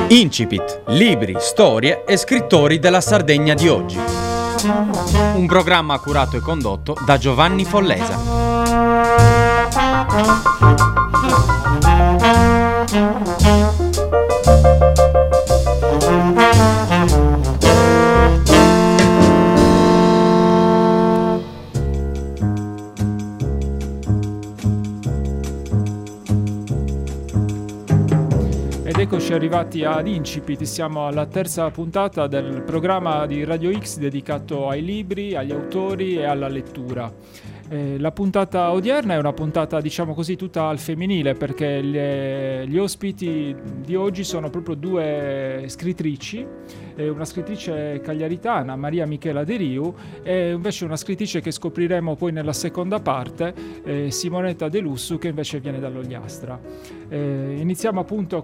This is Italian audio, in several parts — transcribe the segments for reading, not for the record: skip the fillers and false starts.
Incipit, libri, storie e scrittori della Sardegna di oggi. Un programma curato e condotto da Giovanni Follesa. Eccoci arrivati ad Incipit, siamo alla terza puntata del programma di Radio X dedicato ai libri, agli autori e alla lettura. La puntata odierna è una puntata, diciamo così, tutta al femminile, perché gli ospiti di oggi sono proprio due scrittrici, una scrittrice cagliaritana, Maria Michela De Riu, e invece una scrittrice che scopriremo poi nella seconda parte, Simonetta De Lussu, che invece viene dall'Ogliastra. Iniziamo appunto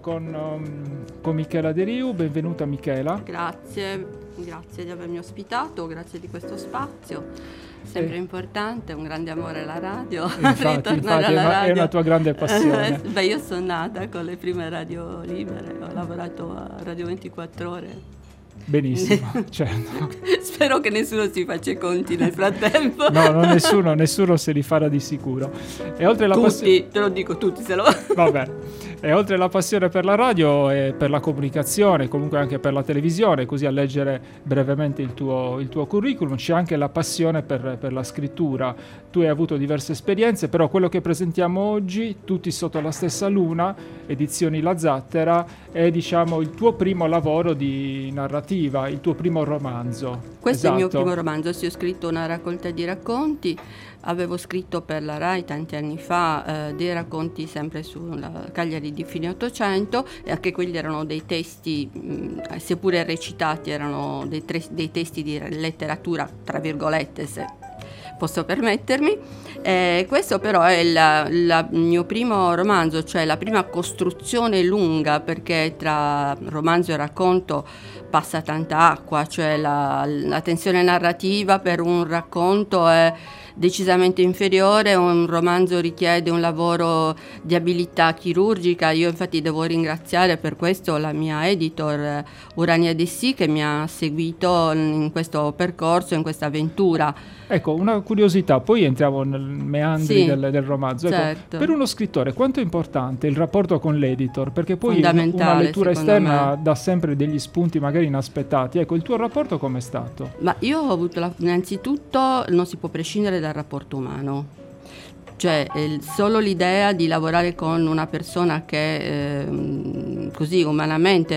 con Michela De Riu. Benvenuta Michela. Grazie di avermi ospitato, grazie di questo spazio. Sempre importante, un grande amore alla radio. Infatti è una tua grande passione. Beh, io sono nata con le prime radio libere, ho lavorato a Radio 24 Ore. Benissimo, certo. Spero che nessuno si faccia i conti nel frattempo. No, nessuno se li farà di sicuro. E oltre la tutti, te lo dico, tutti se lo... Vabbè. E oltre la passione per la radio e per la comunicazione, comunque anche per la televisione, così a leggere brevemente il tuo curriculum, c'è anche la passione per la scrittura. Tu hai avuto diverse esperienze, però quello che presentiamo oggi, Tutti sotto la stessa luna, edizioni La Zattera, è diciamo il tuo primo lavoro di narrativa, il tuo primo romanzo. Questo è il mio primo romanzo, sì, ho scritto una raccolta di racconti. Avevo scritto per la Rai tanti anni fa dei racconti sempre sulla Cagliari di fine Ottocento, e anche quelli erano dei testi, seppure recitati, erano dei testi di letteratura, tra virgolette, se posso permettermi. Questo però è il mio primo romanzo, cioè la prima costruzione lunga, perché tra romanzo e racconto passa tanta acqua, cioè la tensione narrativa per un racconto è decisamente inferiore, un romanzo richiede un lavoro di abilità chirurgica. Io infatti devo ringraziare per questo la mia editor Urania Dessì, che mi ha seguito in questo percorso, in questa avventura. Ecco, una curiosità, poi entriamo nel meandri del romanzo. Ecco, certo. Per uno scrittore quanto è importante il rapporto con l'editor? Perché poi una lettura esterna dà sempre degli spunti magari inaspettati. Ecco, il tuo rapporto com'è stato? Ma io ho avuto innanzitutto non si può prescindere dal rapporto umano. Cioè solo l'idea di lavorare con una persona che così umanamente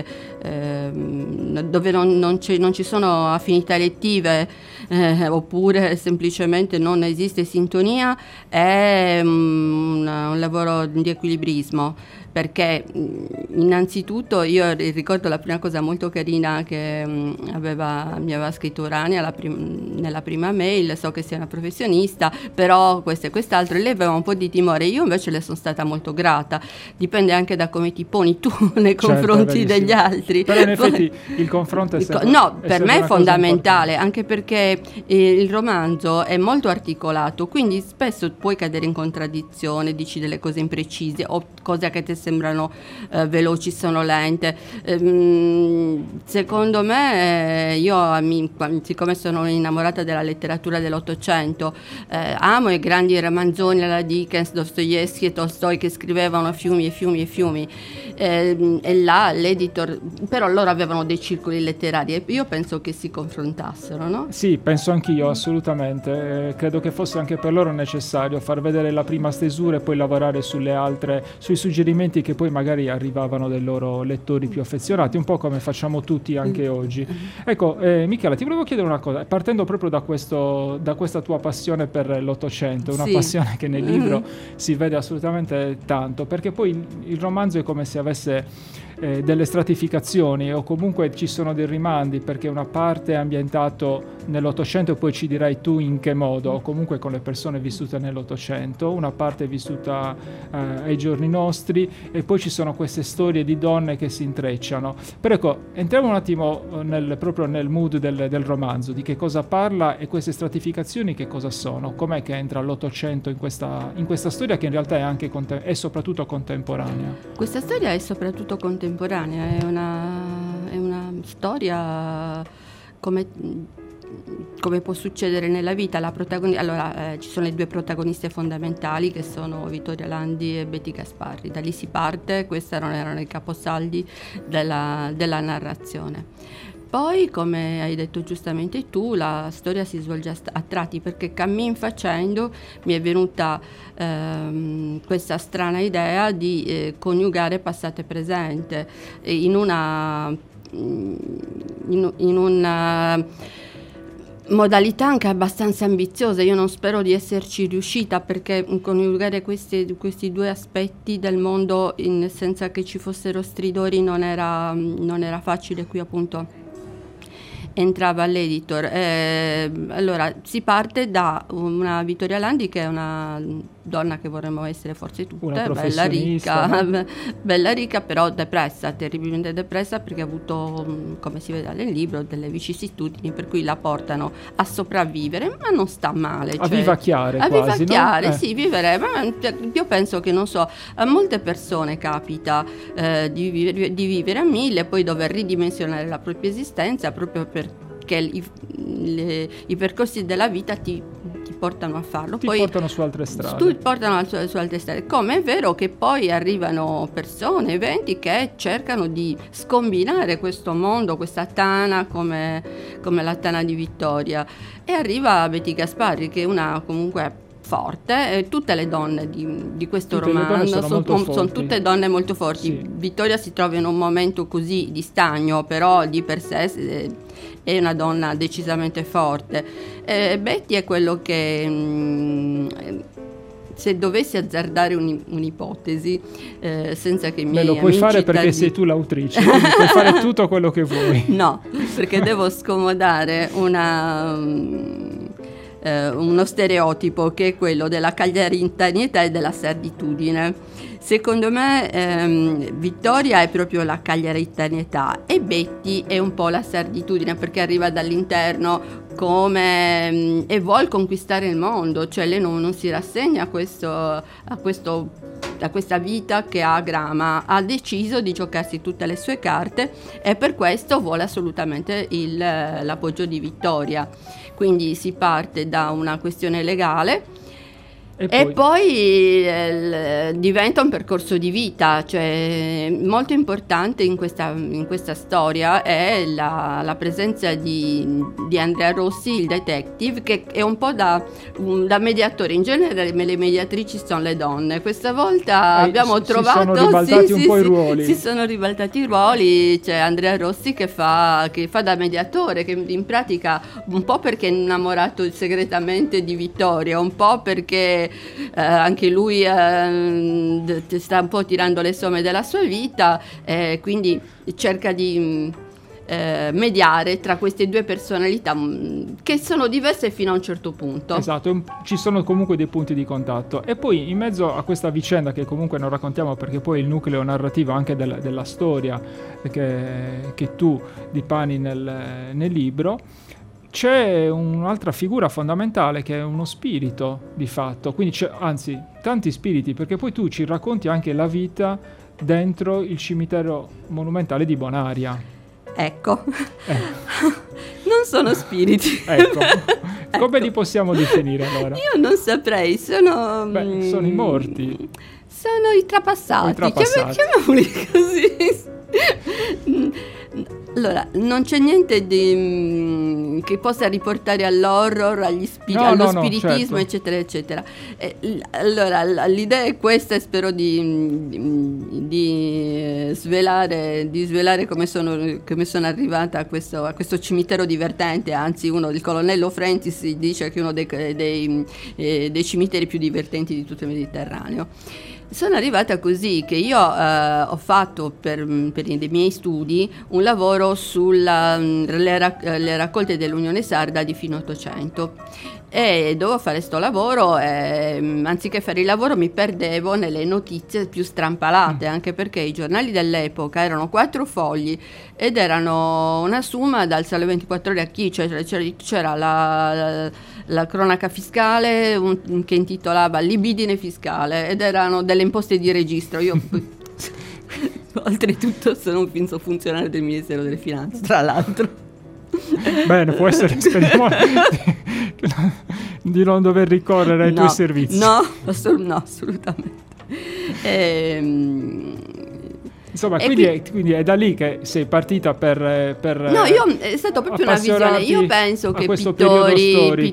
dove non ci sono affinità elettive oppure semplicemente non esiste sintonia, è un lavoro di equilibrismo, perché innanzitutto io ricordo la prima cosa molto carina che mi aveva scritto Urania nella prima mail: so che sei una professionista, però questo e quest'altro, e lei aveva un po' di timore. Io invece le sono stata molto grata, dipende anche da come ti poni tu nei confronti degli altri. Però in effetti il confronto è sempre per me è fondamentale, anche perché il romanzo è molto articolato, quindi spesso puoi cadere in contraddizione, dici delle cose imprecise o cose che ti sembrano veloci, sono lente. Secondo me siccome sono innamorata della letteratura dell'Ottocento, amo i grandi romanzoni alla Dickens, Dostoevsky e Tolstoi, che scrivevano fiumi e fiumi e fiumi, e là l'editor, però loro avevano dei circoli letterari e io penso che si confrontassero, no? Sì, penso anch'io, assolutamente. Credo che fosse anche per loro necessario far vedere la prima stesura e poi lavorare sulle altre, sui suggerimenti che poi magari arrivavano dai loro lettori più affezionati, un po' come facciamo tutti anche oggi. Ecco, Michela, ti volevo chiedere una cosa, partendo proprio da questa tua passione per l'Ottocento, una passione che nel libro si vede assolutamente tanto, perché poi il romanzo è come se avesse delle stratificazioni, o comunque ci sono dei rimandi, perché una parte è ambientato nell'Ottocento e poi ci dirai tu in che modo, o comunque con le persone vissute nell'Ottocento, una parte è vissuta ai giorni nostri, e poi ci sono queste storie di donne che si intrecciano. Però ecco, entriamo un attimo proprio nel mood del romanzo, di che cosa parla e queste stratificazioni che cosa sono, com'è che entra l'Ottocento in questa storia che in realtà è anche è soprattutto contemporanea. Questa storia è soprattutto contemporanea, è una una storia come può succedere nella vita. Ci sono le due protagoniste fondamentali, che sono Vittoria Landi e Betty Gasparri. Da lì si parte, questi erano i caposaldi della narrazione. Poi, come hai detto giustamente tu, la storia si svolge a tratti, perché cammin facendo mi è venuta questa strana idea di coniugare passato e presente in una modalità anche abbastanza ambiziosa. Io non spero di esserci riuscita, perché coniugare questi due aspetti del mondo senza che ci fossero stridori non era facile. Qui appunto entrava l'editor. Allora si parte da una Vittoria Landi, che è una donna che vorremmo essere forse tutte, bella ricca, però depressa, terribilmente depressa, perché ha avuto, come si vede nel libro, delle vicissitudini per cui la portano a sopravvivere, ma non sta male. A vivacchiare quasi, no? Sì, vivere. Ma io penso che, non so, a molte persone capita di vivere a 1000 e poi dover ridimensionare la propria esistenza, proprio perché i percorsi della vita ti portano a farlo. Poi portano su altre strade. Su altre strade. Come è vero che poi arrivano persone, eventi che cercano di scombinare questo mondo, questa tana come la tana di Vittoria. E arriva Betty Gasparri, che è una comunque forte. Tutte le donne di questo romanzo sono tutte donne molto forti. Sì. Vittoria si trova in un momento così di stagno, però di per sé è una donna decisamente forte. Betty è quello che, se dovessi azzardare un'ipotesi, senza che me lo puoi fare perché sei tu l'autrice, quindi puoi fare tutto quello che vuoi. No, perché devo scomodare uno stereotipo, che è quello della cagliaritanietà e della sarditudine. Secondo me Vittoria è proprio la cagliaritanietà e Betty è un po' la sarditudine, perché arriva dall'interno e vuol conquistare il mondo, cioè lei non si rassegna a questa vita che ha a grama, ha deciso di giocarsi tutte le sue carte e per questo vuole assolutamente l'appoggio di Vittoria. Quindi si parte da una questione legale e poi diventa un percorso di vita. Cioè, molto importante in questa storia è la presenza di Andrea Rossi, il detective, che è un po' da mediatore. In genere le mediatrici sono le donne. Questa volta abbiamo trovato... Si sono ribaltati un po' i ruoli. Si sono ribaltati i ruoli. C'è Andrea Rossi che fa da mediatore, che in pratica, un po' perché è innamorato segretamente di Vittoria, un po' perché anche lui sta un po' tirando le somme della sua vita, quindi cerca di mediare tra queste due personalità che sono diverse fino a un certo punto. Esatto, ci sono comunque dei punti di contatto. E poi in mezzo a questa vicenda, che comunque non raccontiamo perché poi è il nucleo narrativo anche della storia che tu dipani nel libro, c'è un'altra figura fondamentale che è uno spirito di fatto, quindi anzi tanti spiriti, perché poi tu ci racconti anche la vita dentro il cimitero monumentale di Bonaria. Ecco. Non sono spiriti. Ecco. Come li possiamo definire allora? Io non saprei, sono i morti. Sono i trapassati. Chiamiamoli così. Allora, non c'è niente che possa riportare all'horror, allo spiritismo, certo, eccetera, eccetera. Allora, l'idea è questa e spero di svelare come sono arrivata a questo cimitero divertente. Anzi, il colonnello Francis dice che è uno dei cimiteri più divertenti di tutto il Mediterraneo. Sono arrivata così che io ho fatto per i miei studi un lavoro sulle raccolte dell'Unione Sarda di fine Ottocento e dovevo fare sto lavoro e anziché fare il lavoro mi perdevo nelle notizie più strampalate, anche perché i giornali dell'epoca erano 4 fogli ed erano una summa dal Sole 24 Ore a chi, cioè c'era la cronaca fiscale che intitolava Libidine fiscale ed erano delle imposte di registro. Io oltretutto sono un finto funzionario del Ministero delle Finanze, tra l'altro. Bene, può essere, speriamo di non dover ricorrere ai tuoi servizi. No, assolutamente. Insomma, quindi è da lì che sei partita per no, è stata proprio una visione. Io penso che pittori,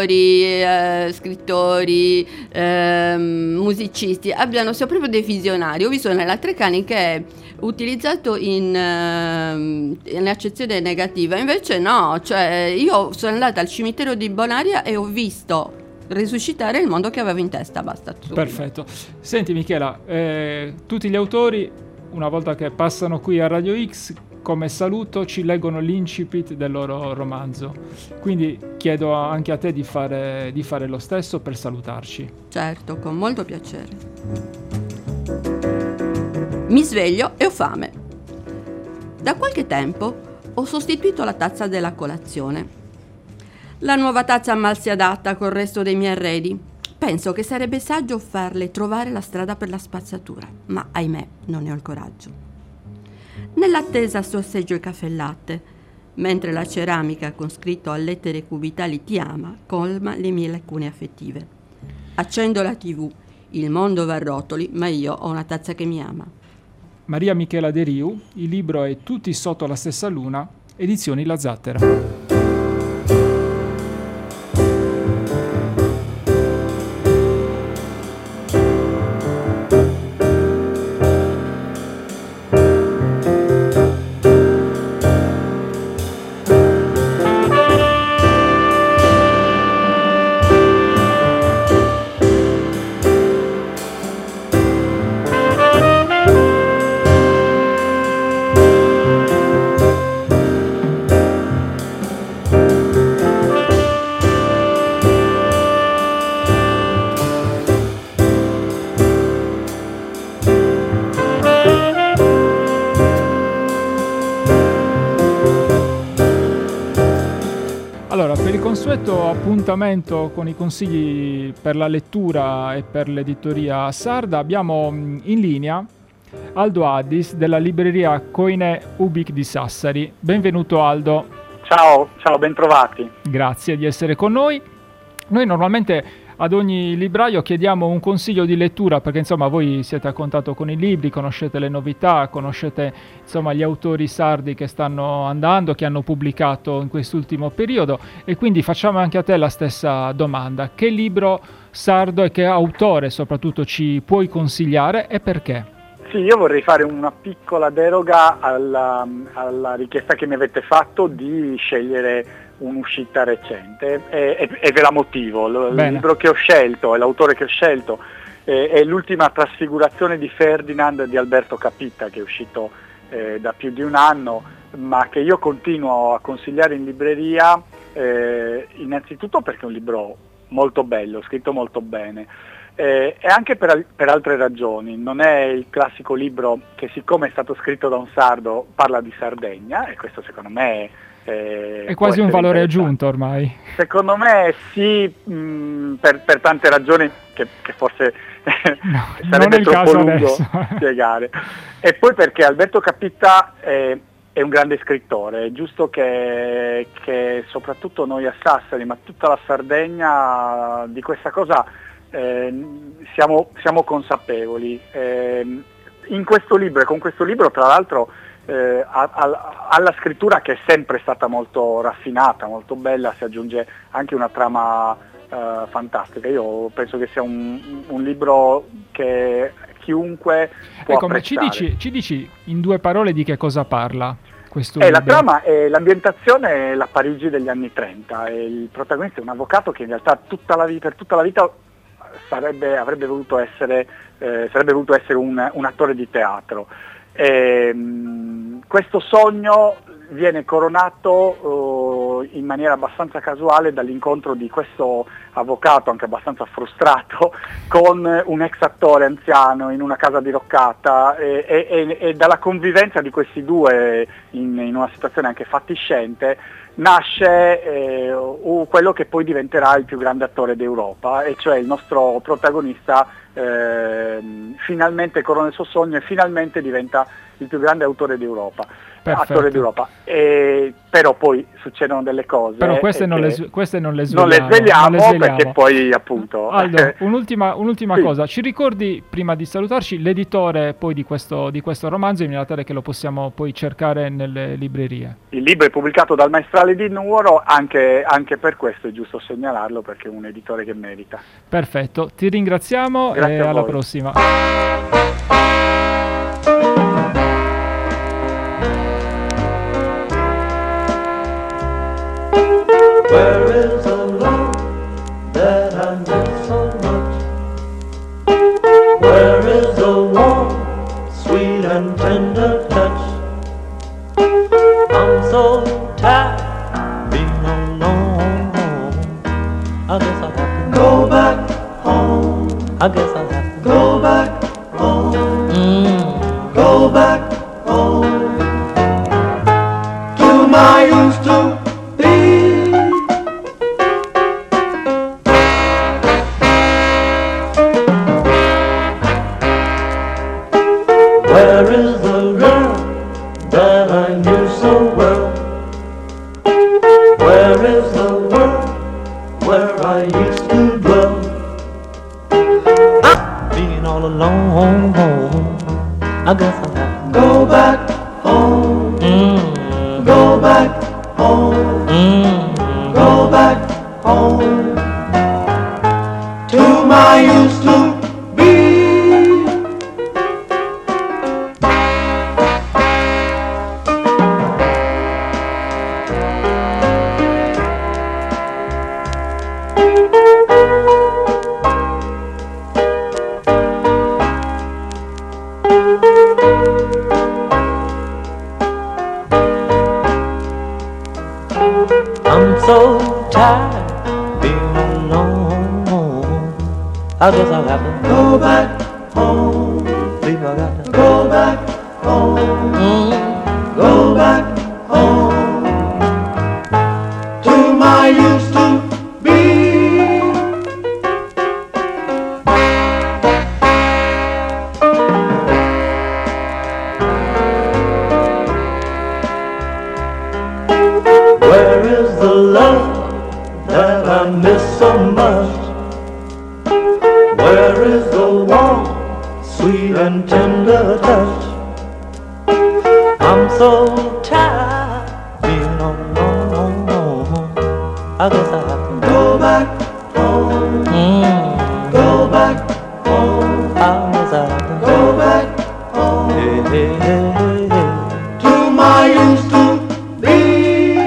scrittori, musicisti sia proprio dei visionari. Ho visto nella Treccani che è utilizzato in accezione negativa, invece no, cioè io sono andata al cimitero di Bonaria e ho visto risuscitare il mondo che avevo in testa, basta. Perfetto. Senti Michela, tutti gli autori, una volta che passano qui a Radio X, come saluto ci leggono l'incipit del loro romanzo, quindi chiedo anche a te di fare lo stesso per salutarci. Certo, con molto piacere. Mi sveglio e ho fame. Da qualche tempo ho sostituito la tazza della colazione. La nuova tazza mal si adatta col resto dei miei arredi. Penso che sarebbe saggio farle trovare la strada per la spazzatura, ma ahimè non ne ho il coraggio. Nell'attesa sorseggio il caffè e latte, mentre la ceramica con scritto a lettere cubitali ti ama colma le mie lacune affettive. Accendo la TV, il mondo va a rotoli, ma io ho una tazza che mi ama. Maria Michela De Riu, il libro è Tutti sotto la stessa luna, edizioni La Zattera. Allora, per il consueto appuntamento con i consigli per la lettura e per l'editoria sarda abbiamo in linea Aldo Addis della libreria Koine Ubik di Sassari. Benvenuto Aldo. Ciao, ben trovati. Grazie di essere con noi. Noi normalmente ad ogni libraio chiediamo un consiglio di lettura perché insomma voi siete a contatto con i libri, conoscete le novità, conoscete insomma gli autori sardi che stanno andando, che hanno pubblicato in quest'ultimo periodo e quindi facciamo anche a te la stessa domanda. Che libro sardo e che autore soprattutto ci puoi consigliare e perché? Sì, io vorrei fare una piccola deroga alla richiesta che mi avete fatto di scegliere un'uscita recente e ve la motivo. Il libro che ho scelto e l'autore che ho scelto è l'ultima trasfigurazione di Ferdinand di Alberto Capitta, che è uscito da più di un anno, ma che io continuo a consigliare in libreria innanzitutto perché è un libro molto bello, scritto molto bene, e anche per altre ragioni. Non è il classico libro che, siccome è stato scritto da un sardo, parla di Sardegna, e questo secondo me è quasi un valore aggiunto ormai. Secondo me sì, per tante ragioni che forse sarebbe troppo lungo spiegare. E poi perché Alberto Capitta è un grande scrittore. È giusto che soprattutto noi a Sassari, ma tutta la Sardegna, di questa cosa siamo consapevoli. In questo libro, e con questo libro tra l'altro, alla scrittura, che è sempre stata molto raffinata, molto bella, si aggiunge anche una trama fantastica. Io penso che sia un libro che chiunque può apprezzare. Ci dici in due parole di che cosa parla questo libro? La trama è l'ambientazione, la Parigi degli anni 30, e il protagonista è un avvocato che in realtà per tutta la vita sarebbe voluto essere un attore di teatro. Questo sogno viene coronato in maniera abbastanza casuale dall'incontro di questo avvocato, anche abbastanza frustrato, con un ex attore anziano in una casa diroccata, e dalla convivenza di questi due in una situazione anche fatiscente nasce quello che poi diventerà il più grande attore d'Europa, e cioè il nostro protagonista finalmente corona il suo sogno e finalmente diventa il più grande autore d'Europa. Perfetto. Attore d'Europa. Però poi succedono delle cose. Però queste non le sveliamo. Non le sveliamo perché poi appunto... Aldo, un'ultima sì. cosa. Ci ricordi, prima di salutarci, l'editore poi di questo romanzo, in maniera tale che lo possiamo poi cercare nelle librerie? Il libro è pubblicato dal Maestrale di Nuoro, anche per questo è giusto segnalarlo, perché è un editore che merita. Perfetto, ti ringraziamo. Grazie e alla prossima. Where is the love that I miss so much? Where is the warm, sweet and tender touch? I'm so tired being alone. I guess I'll have to go back home. I guess I'll have to go back home. Go back home to my used to be. Where is the girl that I knew so well? Where is the world where I used to dwell? I'm being all alone. I guess I'll have to go back home. Go back home. Go back home to my used to be. I'm so tired being alone. I guess I'll have to go back home. Believe I got to go back home. Go back home to my used to be. Where is the love that I miss so much? Where is the warm, sweet and tender touch? I'm so tired being alone. I guess I have to go back home. Go back home. I guess I have to go back home. Hey, hey, hey, hey. To my used to be.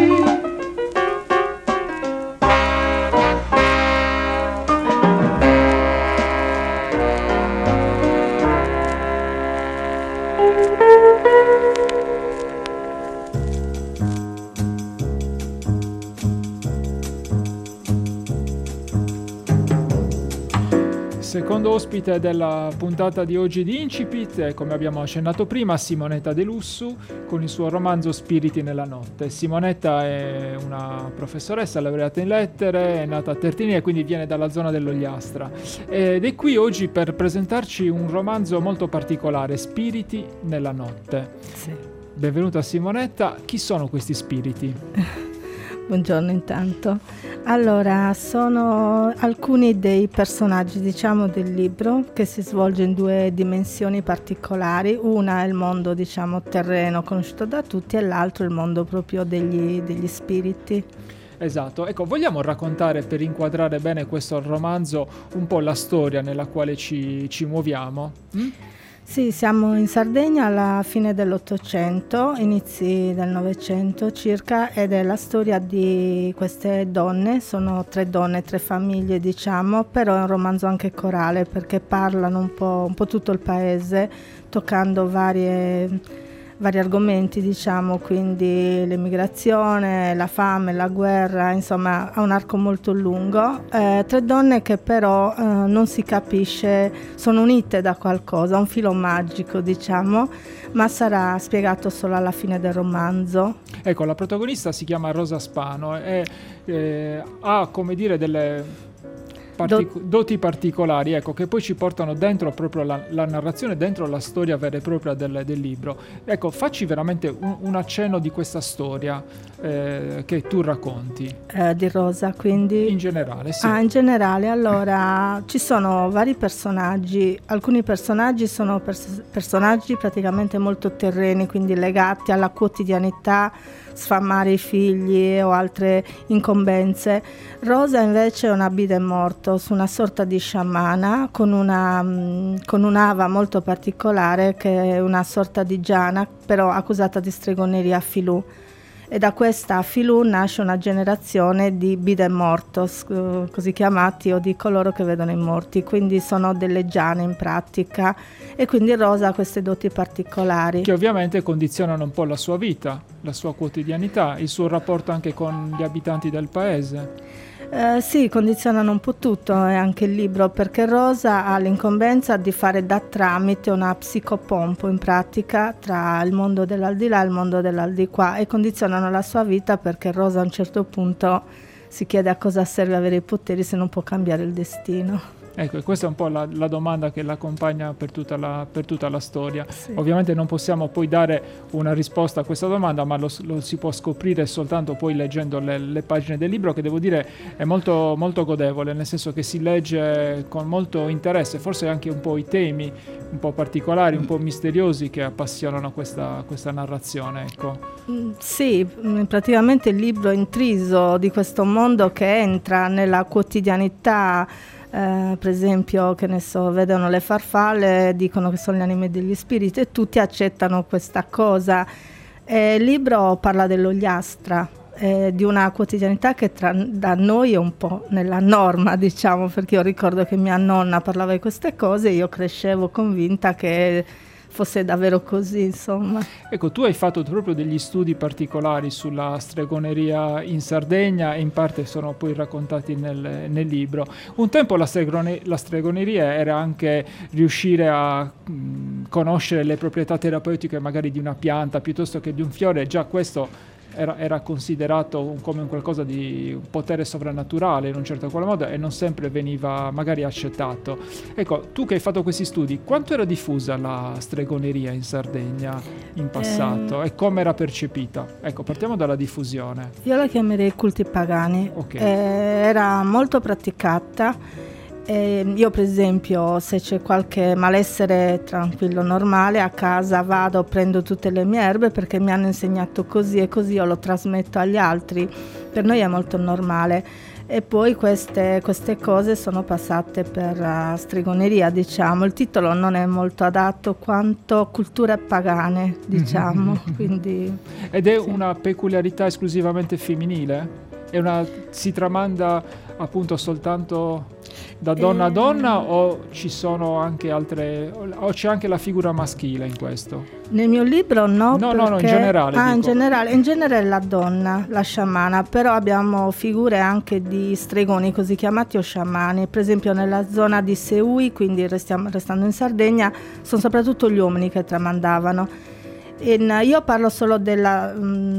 Secondo ospite della puntata di oggi di Incipit, come abbiamo accennato prima, Simonetta De Lussu con il suo romanzo Spiriti nella notte. Simonetta è una professoressa laureata in lettere, è nata a Tertini e quindi viene dalla zona dell'Ogliastra ed è qui oggi per presentarci un romanzo molto particolare, Spiriti nella notte. Sì. Benvenuta Simonetta, chi sono questi spiriti? Buongiorno intanto. Allora, sono alcuni dei personaggi, diciamo, del libro che si svolge in due dimensioni particolari. Una è il mondo, diciamo, terreno conosciuto da tutti e l'altro il mondo proprio degli spiriti. Esatto, ecco, vogliamo raccontare per inquadrare bene questo romanzo un po' la storia nella quale ci muoviamo? Sì, siamo in Sardegna alla fine dell'Ottocento, inizi del Novecento circa, ed è la storia di queste donne, sono 3 donne, 3 famiglie diciamo, però è un romanzo anche corale perché parlano un po' tutto il paese, toccando vari argomenti, diciamo, quindi l'emigrazione, la fame, la guerra, insomma ha un arco molto lungo. 3 donne che però non si capisce, sono unite da qualcosa, un filo magico, diciamo, ma sarà spiegato solo alla fine del romanzo. Ecco, la protagonista si chiama Rosa Spano e ha, come dire, doti particolari, ecco, che poi ci portano dentro proprio la narrazione, dentro la storia vera e propria del libro. Ecco, facci veramente un accenno di questa storia che tu racconti. Di Rosa, quindi? In generale, sì. In generale, allora, ci sono vari personaggi. Alcuni personaggi sono personaggi praticamente molto terreni, quindi legati alla quotidianità, sfamare i figli o altre incombenze. Rosa invece è una bide mortos, una sorta di sciamana con un'ava molto particolare che è una sorta di Giana, però accusata di stregoneria a Filù. E da questa Filù nasce una generazione di bide mortos, così chiamati, o di coloro che vedono i morti, quindi sono delle giane in pratica, e quindi Rosa ha queste doti particolari. Che ovviamente condizionano un po' la sua vita, la sua quotidianità, il suo rapporto anche con gli abitanti del paese. Sì, condizionano un po' tutto, e anche il libro, perché Rosa ha l'incombenza di fare da tramite, una psicopompo in pratica tra il mondo dell'aldilà e il mondo dell'aldiquà, e condizionano la sua vita, perché Rosa a un certo punto si chiede a cosa serve avere i poteri se non può cambiare il destino. Ecco, e questa è un po' la domanda che l'accompagna per tutta la storia. Sì. Ovviamente non possiamo poi dare una risposta a questa domanda, ma lo si può scoprire soltanto poi leggendo le pagine del libro, che devo dire è molto, molto godevole, nel senso che si legge con molto interesse, forse anche un po' i temi un po' particolari, un po' misteriosi che appassionano questa narrazione, ecco. Sì, praticamente il libro è intriso di questo mondo che entra nella quotidianità. Per esempio, che ne so, vedono le farfalle, dicono che sono le anime degli spiriti, e tutti accettano questa cosa. Il libro parla dell'ogliastra, di una quotidianità che da noi è un po' nella norma, diciamo, perché io ricordo che mia nonna parlava di queste cose e io crescevo convinta che fosse davvero così, insomma. Ecco, tu hai fatto proprio degli studi particolari sulla stregoneria in Sardegna, e in parte sono poi raccontati nel libro. Un tempo la stregoneria era anche riuscire a conoscere le proprietà terapeutiche magari di una pianta piuttosto che di un fiore. Già questo era considerato come un qualcosa di un potere sovrannaturale in un certo qual modo, e non sempre veniva magari accettato. Ecco, tu che hai fatto questi studi, quanto era diffusa la stregoneria in Sardegna in passato e come era percepita? Ecco, partiamo dalla diffusione. Io la chiamerei culti pagani. Okay. Era molto praticata. Io per esempio, se c'è qualche malessere tranquillo, normale, a casa vado, prendo tutte le mie erbe perché mi hanno insegnato così, e così io lo trasmetto agli altri. Per noi è molto normale. E poi queste cose sono passate per stregoneria, diciamo. Il titolo non è molto adatto quanto culture pagane, diciamo. Quindi, ed è sì. Una peculiarità esclusivamente femminile? Si tramanda appunto soltanto da donna a donna, o ci sono anche altre, o c'è anche la figura maschile in questo? Nel mio libro no, in generale. In generale la donna, la sciamana, però abbiamo figure anche di stregoni così chiamati o sciamani. Per esempio nella zona di Seui, quindi restando in Sardegna, sono soprattutto gli uomini che tramandavano. Io parlo solo delle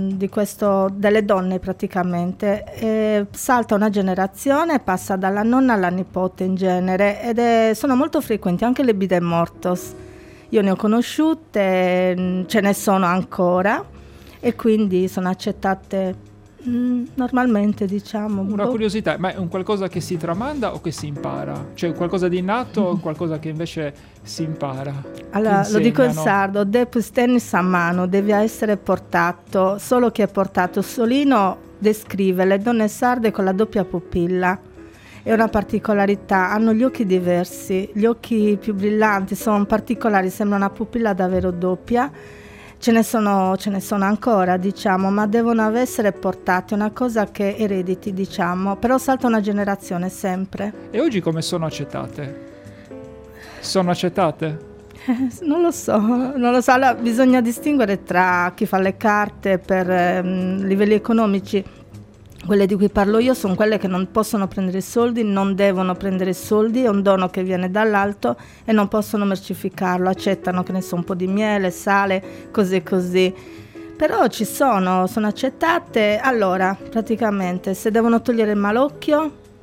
donne praticamente. Salta una generazione, passa dalla nonna alla nipote in genere, ed sono molto frequenti anche le bide mortos. Io ne ho conosciute, ce ne sono ancora, e quindi sono accettate normalmente, diciamo. Una curiosità, ma è un qualcosa che si tramanda o che si impara? Cioè qualcosa di innato o qualcosa che invece si impara? Allora, lo dico in sardo: depus tennis a mano, deve essere portato. Solo chi è portato. Solino descrive le donne sarde con la doppia pupilla. È una particolarità, hanno gli occhi diversi, gli occhi più brillanti, sono particolari, sembra una pupilla davvero doppia. Ce ne sono ancora, diciamo, ma devono essere portate, una cosa che erediti, diciamo, però salta una generazione sempre. E oggi come sono accettate? Sono accettate? Non lo so. Allora, bisogna distinguere tra chi fa le carte per livelli economici. Quelle di cui parlo io sono quelle che non possono prendere soldi, non devono prendere soldi, è un dono che viene dall'alto e non possono mercificarlo, accettano, che ne so, un po' di miele, sale, cose così. Però sono accettate. Allora, praticamente, se devono togliere il malocchio,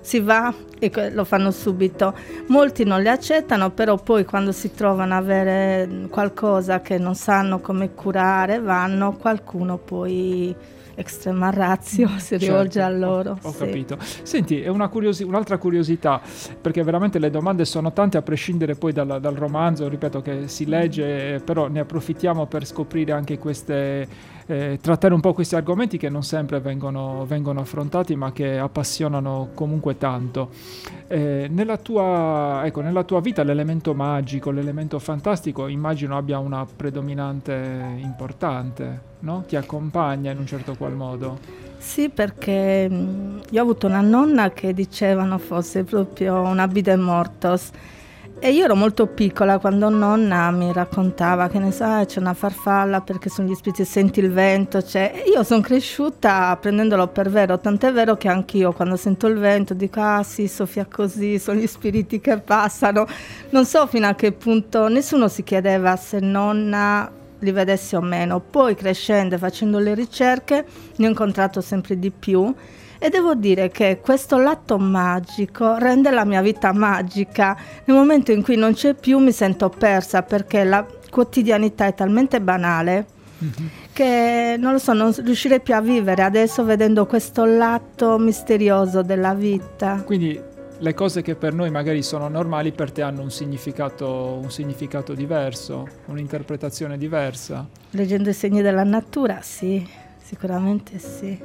si va e lo fanno subito. Molti non le accettano, però poi quando si trovano a avere qualcosa che non sanno come curare, qualcuno poi extrema ratio si rivolge a loro. Ho capito. Senti, è un'altra curiosità, perché veramente le domande sono tante, a prescindere poi dal romanzo, ripeto, che si legge, però ne approfittiamo per scoprire anche trattare un po' questi argomenti che non sempre vengono affrontati, ma che appassionano comunque tanto. Nella tua vita l'elemento magico, l'elemento fantastico, immagino abbia una predominante importante, no? Ti accompagna in un certo qual modo. Sì, perché io ho avuto una nonna che dicevano fosse proprio una bide mortos. E io ero molto piccola quando nonna mi raccontava che ne sa, c'è una farfalla perché sono gli spiriti, senti il vento, e io sono cresciuta prendendolo per vero, tant'è vero che anch'io quando sento il vento dico sì, soffia così, sono gli spiriti che passano. Non so fino a che punto, nessuno si chiedeva se nonna li vedessi o meno. Poi crescendo e facendo le ricerche ne ho incontrato sempre di più. E devo dire che questo lato magico rende la mia vita magica. Nel momento in cui non c'è più mi sento persa, perché la quotidianità è talmente banale che non riuscirei più a vivere adesso vedendo questo lato misterioso della vita. Quindi le cose che per noi magari sono normali per te hanno un significato diverso, un'interpretazione diversa. Leggendo i segni della natura, sì, sicuramente sì.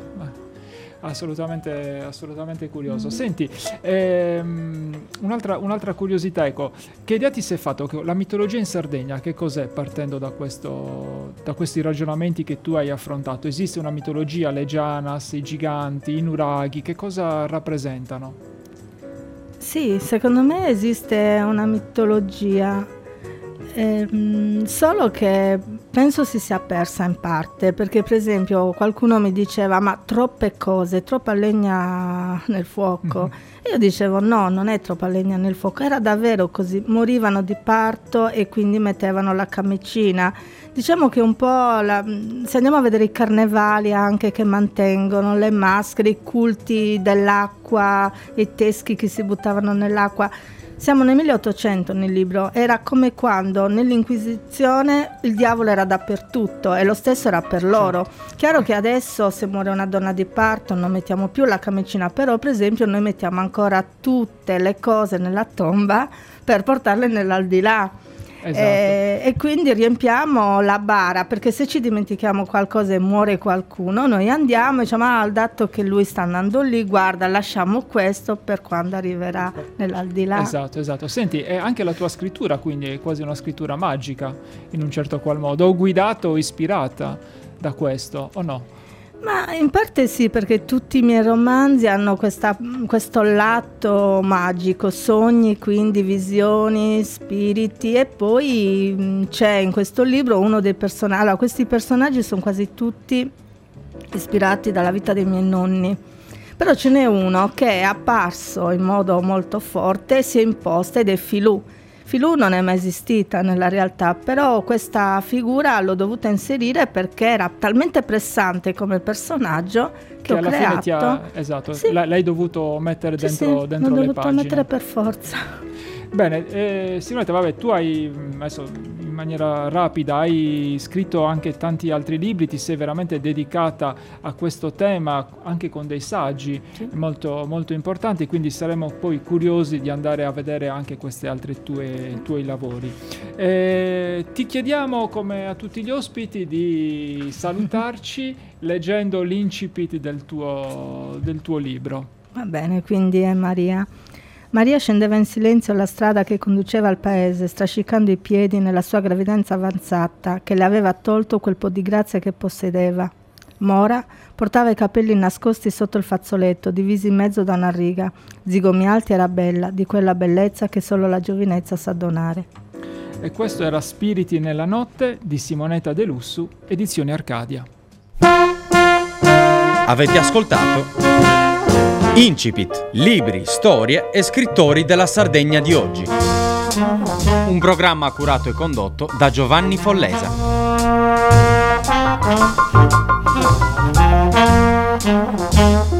Assolutamente curioso. Senti, un'altra curiosità, ecco, che idea ti sei fatto? La mitologia in Sardegna, che cos'è, partendo da questi ragionamenti che tu hai affrontato? Esiste una mitologia, le Gianas, i giganti, i nuraghi, che cosa rappresentano? Sì, secondo me esiste una mitologia, solo che penso si sia persa in parte, perché per esempio qualcuno mi diceva ma troppe cose, troppa legna nel fuoco. E io dicevo no, non è troppa legna nel fuoco, era davvero così, morivano di parto e quindi mettevano la camicina. Diciamo che un po' se andiamo a vedere i carnevali anche che mantengono le maschere, i culti dell'acqua, i teschi che si buttavano nell'acqua. Siamo nel 1800 nel libro, era come quando nell'Inquisizione il diavolo era dappertutto e lo stesso era per loro. Chiaro che adesso se muore una donna di parto non mettiamo più la camicina, però per esempio noi mettiamo ancora tutte le cose nella tomba per portarle nell'aldilà. Esatto. E quindi riempiamo la bara, perché se ci dimentichiamo qualcosa e muore qualcuno, noi andiamo e diciamo dato che lui sta andando lì, guarda, lasciamo questo per quando arriverà nell'aldilà. Esatto. Senti, anche la tua scrittura quindi è quasi una scrittura magica in un certo qual modo, o guidata o ispirata da questo, o no? Ma in parte sì, perché tutti i miei romanzi hanno questo lato magico, sogni, quindi visioni, spiriti, e poi c'è in questo libro uno dei personaggi. Allora, questi personaggi sono quasi tutti ispirati dalla vita dei miei nonni, però ce n'è uno che è apparso in modo molto forte, si è imposta, ed è Filù. Filù non è mai esistita nella realtà, però questa figura l'ho dovuta inserire perché era talmente pressante come personaggio che ho alla creato. Fine esatto, sì. L'hai dovuto mettere dentro le pagine. L'ho dovuto mettere per forza. Bene, Simonetta, vabbè, tu hai, adesso in maniera rapida, hai scritto anche tanti altri libri, ti sei veramente dedicata a questo tema, anche con dei saggi molto, molto importanti, quindi saremo poi curiosi di andare a vedere anche questi altri tuoi lavori. Ti chiediamo, come a tutti gli ospiti, di salutarci leggendo l'incipit del tuo libro. Va bene, quindi è Maria. Maria scendeva in silenzio la strada che conduceva al paese, strascicando i piedi nella sua gravidanza avanzata, che le aveva tolto quel po' di grazia che possedeva. Mora portava i capelli nascosti sotto il fazzoletto, divisi in mezzo da una riga. Zigomi alti, era bella, di quella bellezza che solo la giovinezza sa donare. E questo era Spiriti nella notte di Simonetta De Lussu, edizione Arcadia. Avete ascoltato Incipit, libri, storie e scrittori della Sardegna di oggi. Un programma curato e condotto da Giovanni Follesa.